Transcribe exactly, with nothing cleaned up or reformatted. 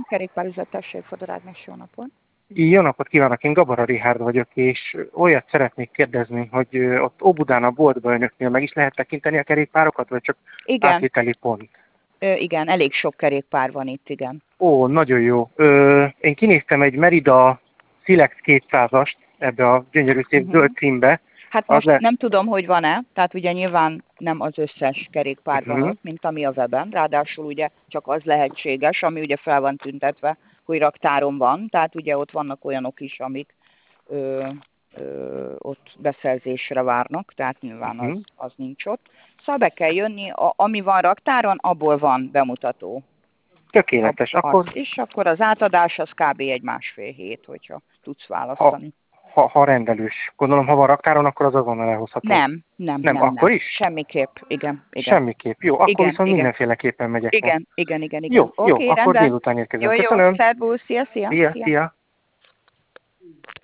kerékpárüzlet, tessék, Fodor Ágnes, jó napot. Jó napot kívánok, én Gabara Richárd vagyok, és olyat szeretnék kérdezni, hogy ott Óbudán a boltban önöknél meg is lehet tekinteni a kerékpárokat, vagy csak Igen, átvételi pont? ö, igen, elég sok kerékpár van itt, igen. Ó, nagyon jó. Ö, én kinéztem egy Merida Silex kétszázast ebbe a gyönyörű szép Uh-huh. zöld címbe. Hát Az most lesz. nem tudom, hogy van-e, tehát ugye nyilván nem az összes kerékpár van Uh-huh. ott, mint ami a weben, ráadásul ugye csak az lehetséges, ami ugye fel van tüntetve, hogy raktáron van, tehát ugye ott vannak olyanok is, amik ö, ö, ott beszerzésre várnak, tehát nyilván az, Uh-huh. az nincs ott. Szóval be kell jönni, a, ami van raktáron, abból van bemutató. Tökéletes. A, Akkor, az, és akkor az átadás az kb. Egy másfél hét, hogyha tudsz ha, választani. ha, ha rendelős. Gondolom, ha van raktáron, akkor az azonnal elhozható. Nem, nem, Nem, nem, akkor nem. is? Semmiképp, igen, igen. Semmiképp. Jó, akkor Igen, viszont igen, mindenféleképpen megyek le. igen, igen, igen, igen. Jó, jó, Oké, akkor rendben. délután érkezem. Jó, jó, Köszönöm. szervusz, szia, szia, Szia, szia. szia.